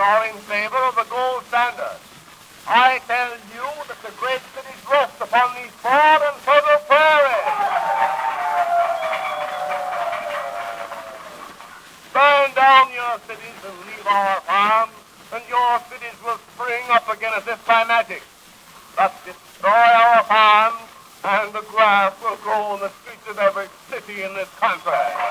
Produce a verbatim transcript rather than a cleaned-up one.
are in favor of the gold standard. I tell you that the great cities rest upon these broad and fertile prairies. Burn down your cities and leave our farms, and your cities will spring up again as if by magic. Thus destroy our farms, and the grass will grow in the streets of every city in this country.